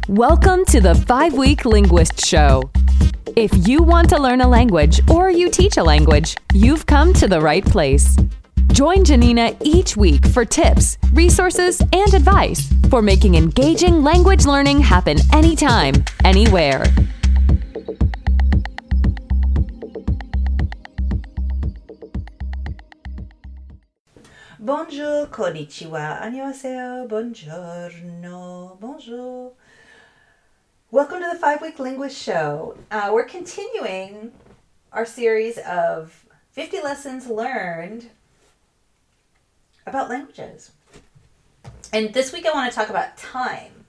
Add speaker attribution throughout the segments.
Speaker 1: Welcome to the 5-Week Linguist Show. If you want to learn a language or you teach a language, you've come to the right place. Join Janina each week for tips, resources, and advice for making engaging language learning happen anytime, anywhere.
Speaker 2: Bonjour, konnichiwa, annyeonghaseyo, buongiorno, bonjour. Welcome to the 5-Week Linguist Show. We're continuing our series of 50 lessons learned about languages. And this week I want to talk about time.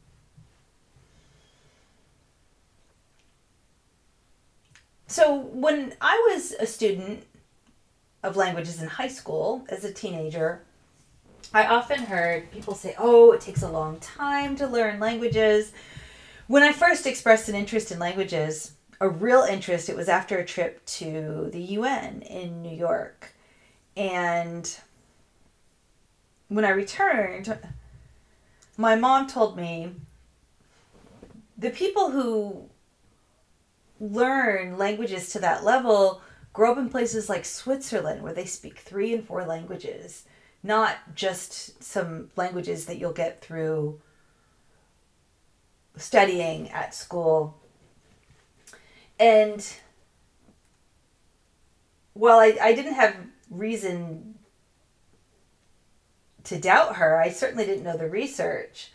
Speaker 2: So when I was a student of languages in high school as a teenager, I often heard people say, oh, it takes a long time to learn languages. When I first expressed an interest in languages, a real interest, it was after a trip to the UN in New York. And when I returned, my mom told me the people who learn languages to that level grow up in places like Switzerland where they speak 3 and 4 languages, not just some languages that you'll get through studying at school. And while I didn't have reason to doubt her, I certainly didn't know the research.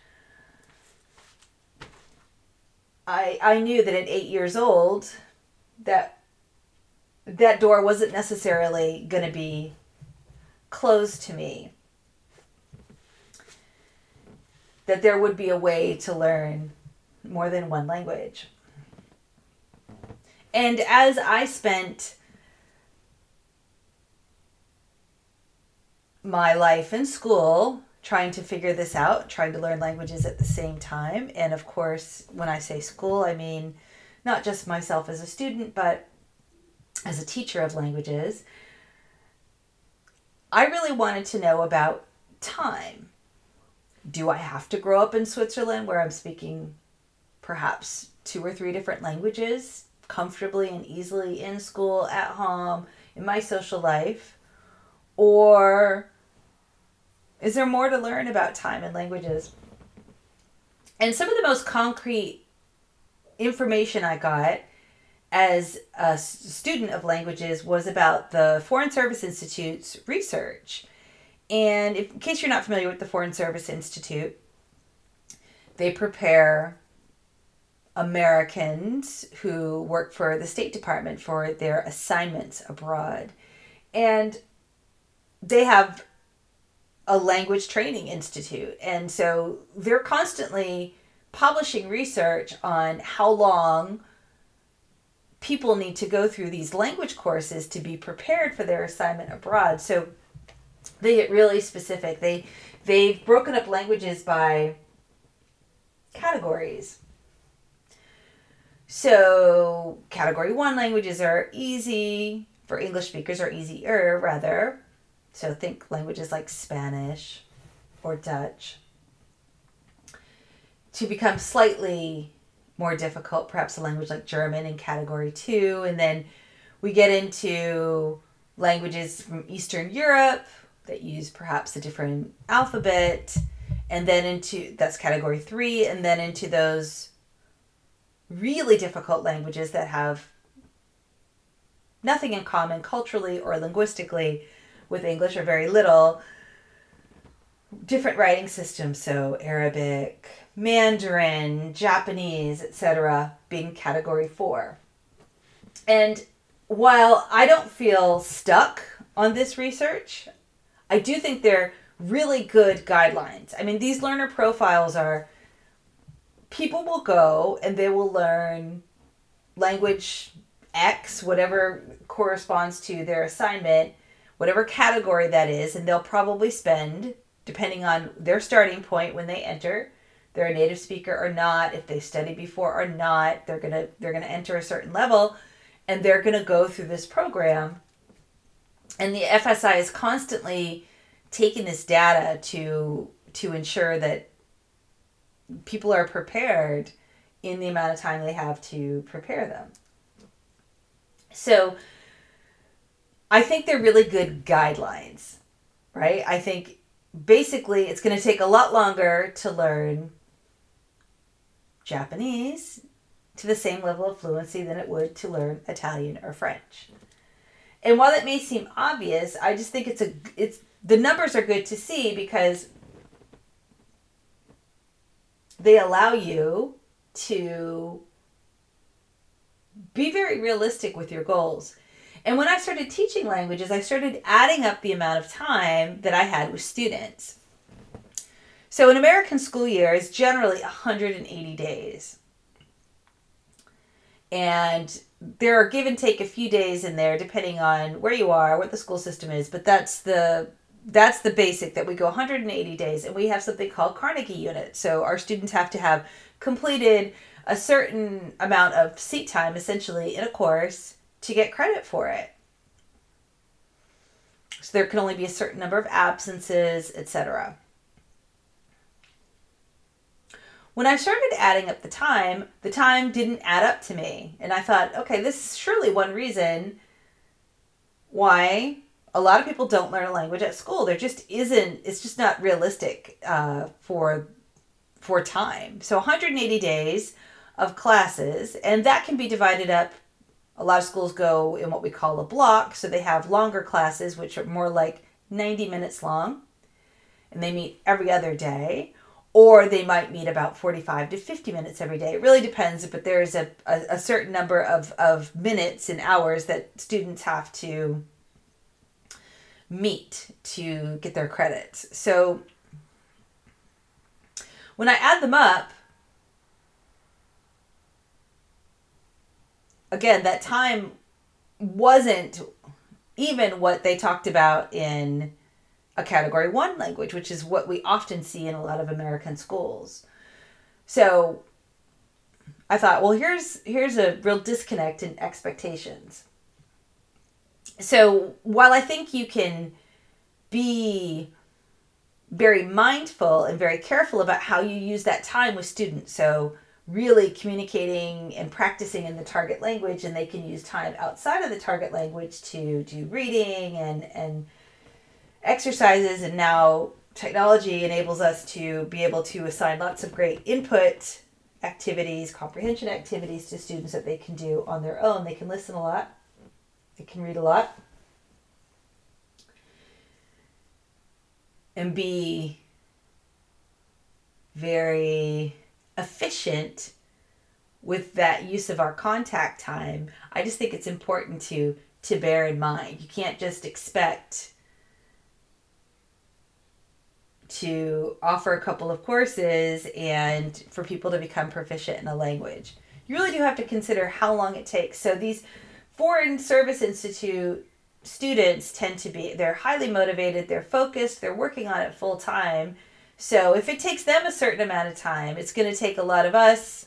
Speaker 2: I knew that at 8 years old that door wasn't necessarily going to be closed to me. That there would be a way to learn more than one language. And as I spent my life in school trying to figure this out, trying to learn languages at the same time, and of course, when I say school, I mean not just myself as a student, but as a teacher of languages, I really wanted to know about time. Do I have to grow up in Switzerland where I'm speaking perhaps 2 or 3 different languages comfortably and easily in school, at home, in my social life? Or is there more to learn about time and languages? And some of the most concrete information I got as a student of languages was about the Foreign Service Institute's research. And in case you're not familiar with the Foreign Service Institute, they prepare Americans who work for the State Department for their assignments abroad. And they have a language training institute. And so they're constantly publishing research on how long people need to go through these language courses to be prepared for their assignment abroad. So they get really specific. They've broken up languages by categories. So category 1 languages are easy for English speakers, or easier rather. So think languages like Spanish or Dutch. To become slightly more difficult, perhaps a language like German in category 2. And then we get into languages from Eastern Europe that use perhaps a different alphabet. And then that's category 3. And then into those really difficult languages that have nothing in common culturally or linguistically with English, or very little. Different writing systems, so Arabic, Mandarin, Japanese, etc., being category 4. And while I don't feel stuck on this research, I do think they're really good guidelines. I mean, these learner profiles are, people will go and they will learn language X, whatever corresponds to their assignment, whatever category that is, and they'll probably spend, depending on their starting point when they enter, they're a native speaker or not, if they studied before or not, they're gonna enter a certain level, and they're gonna go through this program. And the FSI is constantly taking this data to ensure that people are prepared in the amount of time they have to prepare them. So I think they're really good guidelines, right? I think basically it's going to take a lot longer to learn Japanese to the same level of fluency than it would to learn Italian or French. And while it may seem obvious, I just think it's the numbers are good to see because they allow you to be very realistic with your goals. And when I started teaching languages, I started adding up the amount of time that I had with students. So an American school year is generally 180 days. And there are give and take a few days in there depending on where you are, what the school system is, but that's the basic, that we go 180 days, and we have something called Carnegie Unit. So our students have to have completed a certain amount of seat time, essentially, in a course to get credit for it. So there can only be a certain number of absences, etc. When I started adding up the time didn't add up to me. And I thought, okay, this is surely one reason why a lot of people don't learn a language at school. There just isn't, it's just not realistic for time. So 180 days of classes, and that can be divided up. A lot of schools go in what we call a block. So they have longer classes, which are more like 90 minutes long, and they meet every other day. Or they might meet about 45 to 50 minutes every day. It really depends, but there's a certain number of minutes and hours that students have to meet to get their credits. So when I add them up, again, that time wasn't even what they talked about in a Category 1 language, which is what we often see in a lot of American schools. So I thought, well, here's a real disconnect in expectations. So while I think you can be very mindful and very careful about how you use that time with students, so really communicating and practicing in the target language, and they can use time outside of the target language to do reading and exercises, and now technology enables us to be able to assign lots of great input activities, comprehension activities to students that they can do on their own. They can listen a lot. They can read a lot. And be very efficient with that use of our contact time. I just think it's important to bear in mind. You can't just expect to offer a couple of courses and for people to become proficient in a language. You really do have to consider how long it takes. So these Foreign Service Institute students tend to be, they're highly motivated, they're focused, they're working on it full time. So if it takes them a certain amount of time, it's going to take a lot of us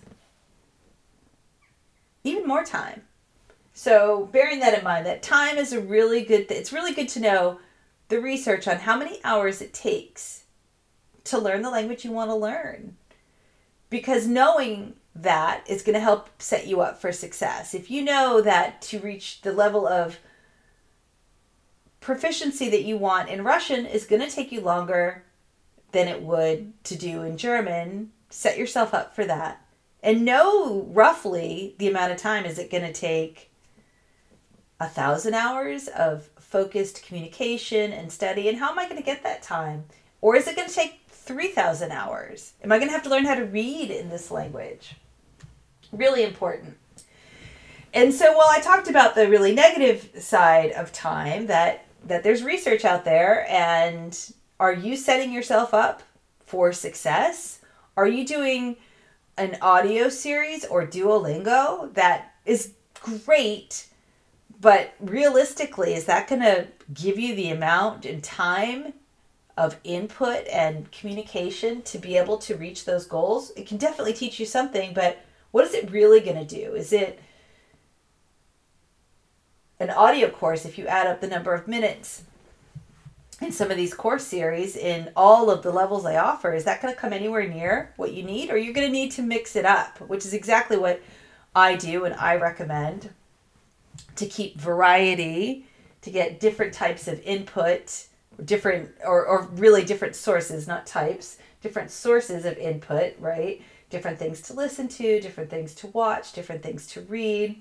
Speaker 2: even more time. So bearing that in mind, that time is a really good, it's really good to know the research on how many hours it takes to learn the language you want to learn. Because knowing that is going to help set you up for success. If you know that to reach the level of proficiency that you want in Russian is going to take you longer than it would to do in German, set yourself up for that. And know roughly the amount of time. Is it going to take 1,000 hours of focused communication and study? And how am I going to get that time? Or is it going to take 3,000 hours? Am I going to have to learn how to read in this language? Really important. And so while I talked about the really negative side of time, that there's research out there, and are you setting yourself up for success? Are you doing an audio series or Duolingo? That is great, but realistically, is that going to give you the amount and time of input and communication to be able to reach those goals? It can definitely teach you something, but what is it really going to do? Is it an audio course, if you add up the number of minutes in some of these course series in all of the levels I offer, is that going to come anywhere near what you need? Or you're going to need to mix it up, which is exactly what I do and I recommend, to keep variety, to get different types of input, different or really different sources, not types, different sources of input, right? Different things to listen to, different things to watch, different things to read,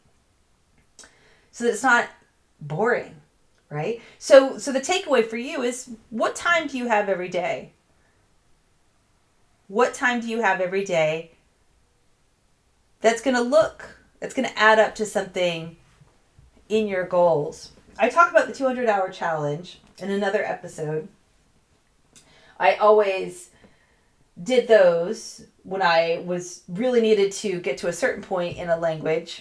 Speaker 2: so that it's not boring. Right? So the takeaway for you is, what time do you have every day? What time do you have every day that's going to add up to something in your goals? I talk about the 200-hour challenge in another episode. I always did those when I was really needed to get to a certain point in a language.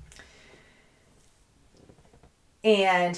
Speaker 2: And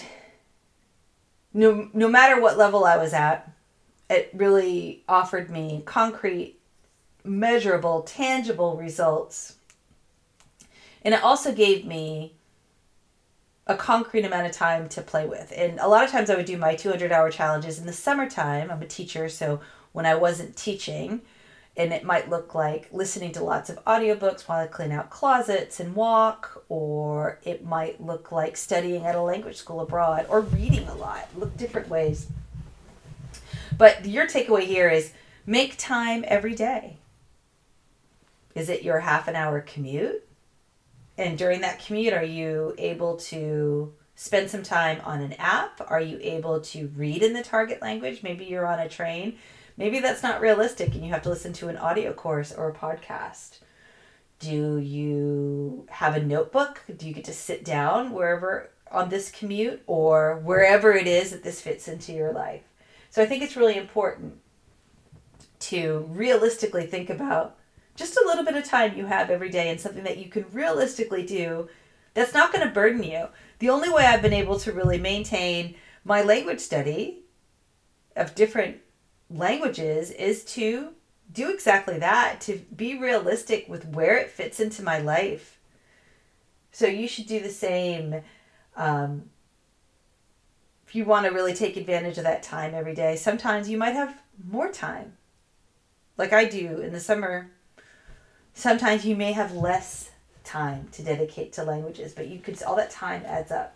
Speaker 2: no matter what level I was at, it really offered me concrete, measurable, tangible results. And it also gave me a concrete amount of time to play with. And a lot of times I would do my 200-hour challenges in the summertime. I'm a teacher, so when I wasn't teaching, and it might look like listening to lots of audiobooks while I clean out closets and walk, or it might look like studying at a language school abroad, or reading a lot. Look different ways. But your takeaway here is, make time every day. Is it your half an hour commute? And during that commute, are you able to spend some time on an app? Are you able to read in the target language? Maybe you're on a train. Maybe that's not realistic and you have to listen to an audio course or a podcast. Do you have a notebook? Do you get to sit down wherever on this commute, or wherever it is that this fits into your life? So I think it's really important to realistically think about just a little bit of time you have every day and something that you can realistically do that's not going to burden you. The only way I've been able to really maintain my language study of different languages is to do exactly that, to be realistic with where it fits into my life. So you should do the same. If you want to really take advantage of that time every day. Sometimes you might have more time, like I do in the summer. Sometimes you may have less time to dedicate to languages, but all that time adds up.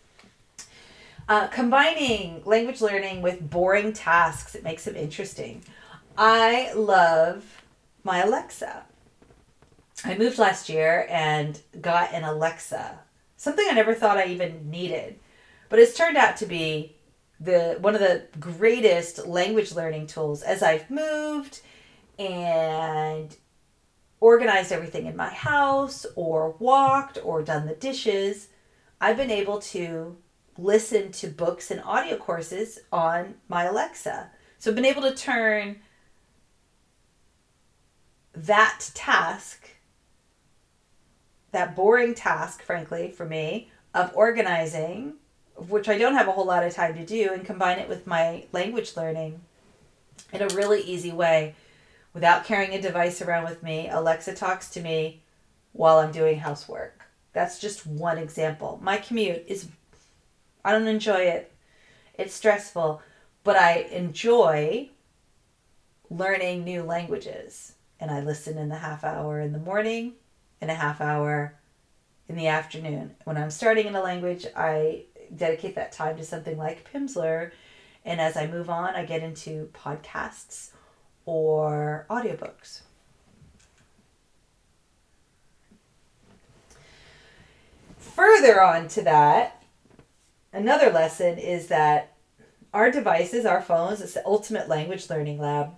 Speaker 2: Combining language learning with boring tasks, it makes them interesting. I love my Alexa. I moved last year and got an Alexa, something I never thought I even needed, but it's turned out to be one of the greatest language learning tools. As I've moved and organized everything in my house, or walked, or done the dishes, I've been able to listen to books and audio courses on my Alexa. So I've been able to turn that task, that boring task, frankly, for me, of organizing, which I don't have a whole lot of time to do, and combine it with my language learning in a really easy way without carrying a device around with me. Alexa talks to me while I'm doing housework. That's just one example. My commute I don't enjoy it. It's stressful, but I enjoy learning new languages. And I listen in the half hour in the morning and a half hour in the afternoon. When I'm starting in a language, I dedicate that time to something like Pimsleur. And as I move on, I get into podcasts or audiobooks. Further on to that, another lesson is that our devices, our phones, it's the ultimate language learning lab.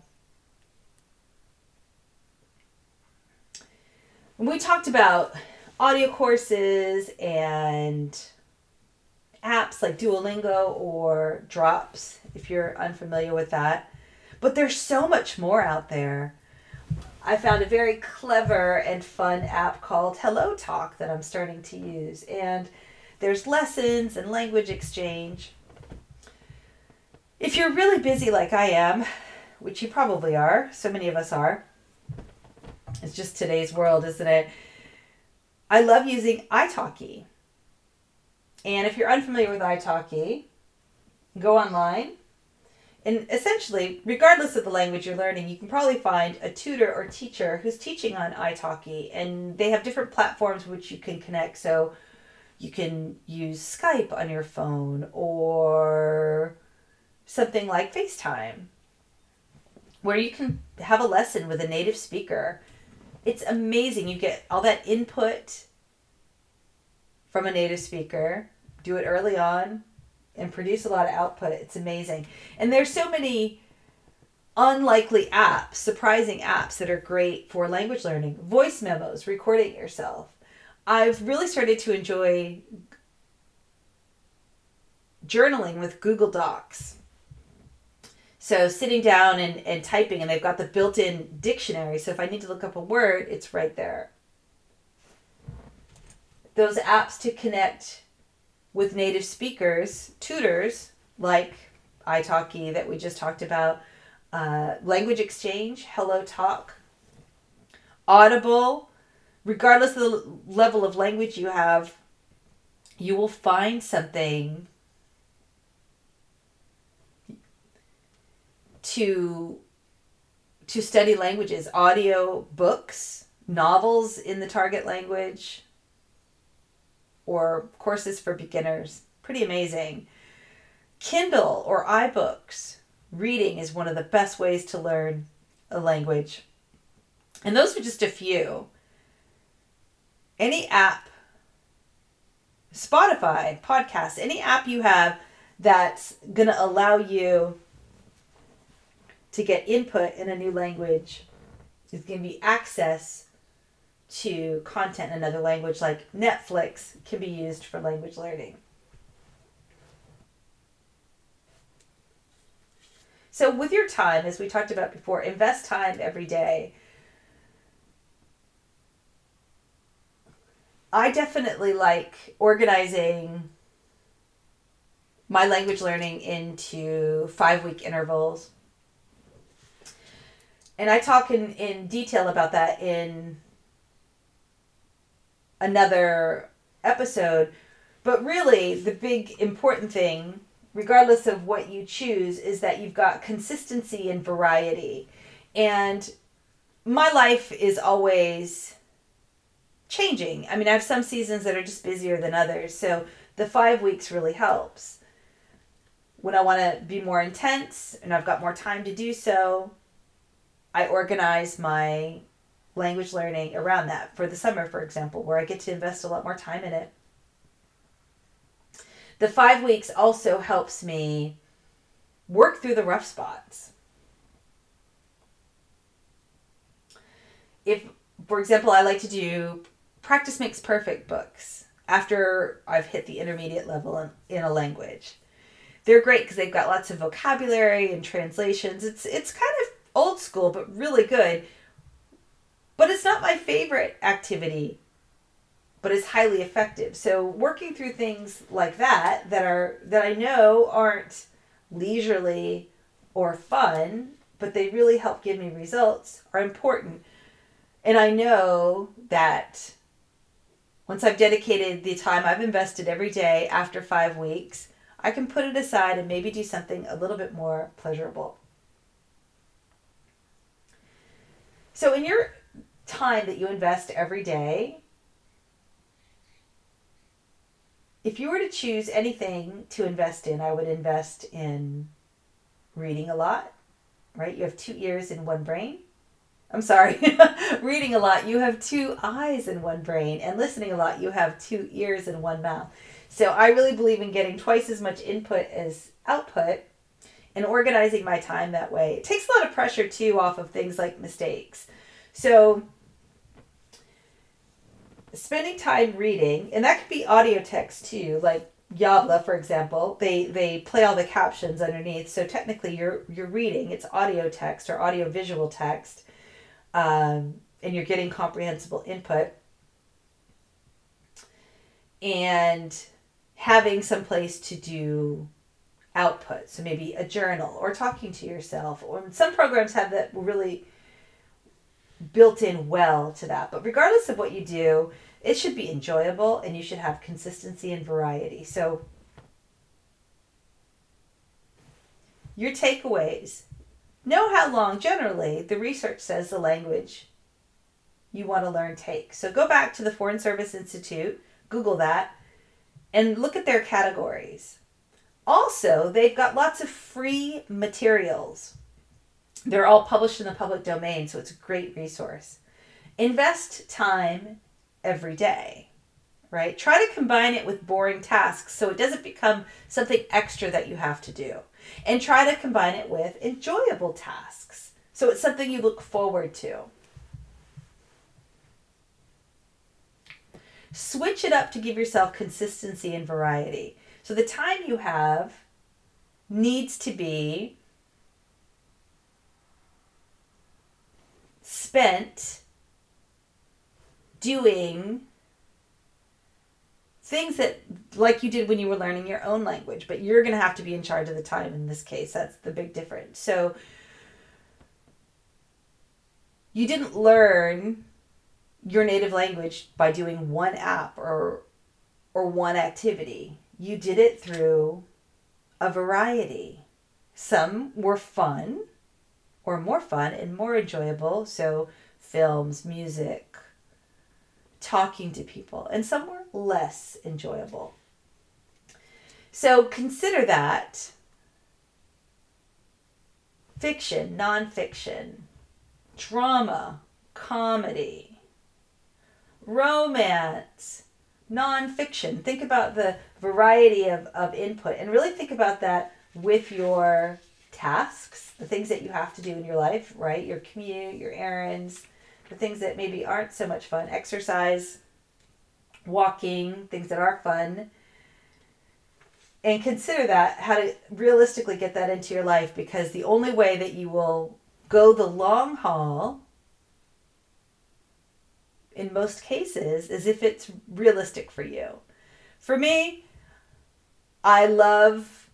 Speaker 2: When we talked about audio courses and apps like Duolingo or Drops, if you're unfamiliar with that, but there's so much more out there. I found a very clever and fun app called Hello Talk that I'm starting to use. And there's lessons and language exchange. If you're really busy like I am, which you probably are, so many of us are, it's just today's world, isn't it? I love using italki. And if you're unfamiliar with italki, go online And essentially, regardless of the language you're learning, you can probably find a tutor or teacher who's teaching on italki, and they have different platforms which you can connect. So you can use Skype on your phone or something like FaceTime, where you can have a lesson with a native speaker. It's amazing. You get all that input from a native speaker, do it early on, and produce a lot of output. It's amazing. And there's so many unlikely apps, surprising apps that are great for language learning. Voice memos, recording yourself. I've really started to enjoy journaling with Google Docs. So sitting down and typing, and they've got the built-in dictionary. So if I need to look up a word, it's right there. Those apps to connect with native speakers, tutors like italki that we just talked about, Language Exchange, Hello Talk, Audible. Regardless of the level of language you have, you will find something to study languages. Audio books, novels in the target language, or courses for beginners. Pretty amazing. Kindle or iBooks. Reading is one of the best ways to learn a language. And those are just a few. Any app, Spotify, podcasts, any app you have that's going to allow you to get input in a new language is going to be access to content in another language, like Netflix can be used for language learning. So with your time, as we talked about before, invest time every day. I definitely like organizing my language learning into 5-week intervals. And I talk in detail about that in another episode. But really, the big important thing, regardless of what you choose, is that you've got consistency and variety. And my life is always changing. I mean, I have some seasons that are just busier than others. So the 5 weeks really helps. When I want to be more intense and I've got more time to do so, I organize my language learning around that. For the summer, for example, where I get to invest a lot more time in it. The 5 weeks also helps me work through the rough spots. If, for example, I like to do practice makes perfect books after I've hit the intermediate level in a language. They're great because they've got lots of vocabulary and translations. It's kind of old school, but really good. But it's not my favorite activity, but it's highly effective. So working through things like that I know aren't leisurely or fun, but they really help give me results, are important. And I know that once I've dedicated the time I've invested every day after 5 weeks, I can put it aside and maybe do something a little bit more pleasurable. So in your time that you invest every day, if you were to choose anything to invest in, I would invest in reading a lot, right? You have 2 ears in one brain. I'm sorry, reading a lot, you have 2 eyes in one brain, and listening a lot, you have 2 ears in one mouth. So I really believe in getting twice as much input as output and organizing my time that way. It takes a lot of pressure too off of things like mistakes. So spending time reading, and that could be audio text too, like Yabla, for example, they play all the captions underneath. So technically you're reading, it's audio text or audio visual text. And you're getting comprehensible input, and having some place to do output. So maybe a journal or talking to yourself, or some programs have that really built in well to that. But regardless of what you do, it should be enjoyable and you should have consistency and variety. So your takeaways. Know how long, generally, the research says the language you want to learn takes. So go back to the Foreign Service Institute, Google that, and look at their categories. Also, they've got lots of free materials. They're all published in the public domain, so it's a great resource. Invest time every day, right? Try to combine it with boring tasks so it doesn't become something extra that you have to do. And try to combine it with enjoyable tasks so it's something you look forward to. Switch it up to give yourself consistency and variety. So the time you have needs to be spent doing things that, like you did when you were learning your own language, but you're going to have to be in charge of the time in this case. That's the big difference. So you didn't learn your native language by doing one app or one activity. You did it through a variety. Some were fun, or more fun and more enjoyable. So films, music, talking to people, and some were less enjoyable. So consider that. Fiction, nonfiction, drama, comedy, romance, nonfiction. Think about the variety of input and really think about that with your tasks, the things that you have to do in your life, right? Your commute, your errands, the things that maybe aren't so much fun, exercise, walking, things that are fun. And consider that, how to realistically get that into your life, because the only way that you will go the long haul in most cases is if it's realistic for you. For me, I love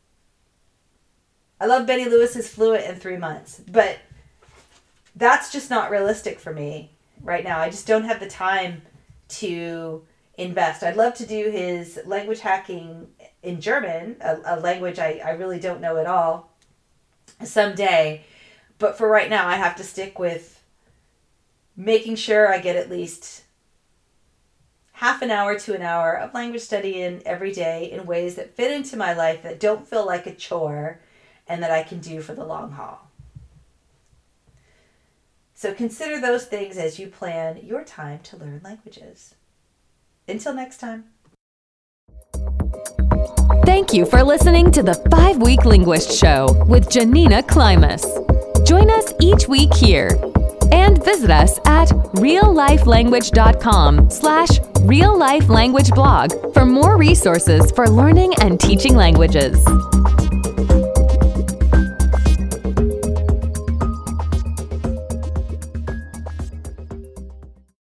Speaker 2: Benny Lewis's Fluent in 3 months, but that's just not realistic for me right now. I just don't have the time to invest. I'd love to do his language hacking in German, a language I really don't know at all, someday. But for right now, I have to stick with making sure I get at least half an hour to an hour of language study in every day in ways that fit into my life, that don't feel like a chore, and that I can do for the long haul. So consider those things as you plan your time to learn languages. Until next time.
Speaker 1: Thank you for listening to the 5-Week Linguist Show with Janina Klimas. Join us each week here and visit us at reallifelanguage.com/reallifelanguageblog for more resources for learning and teaching languages.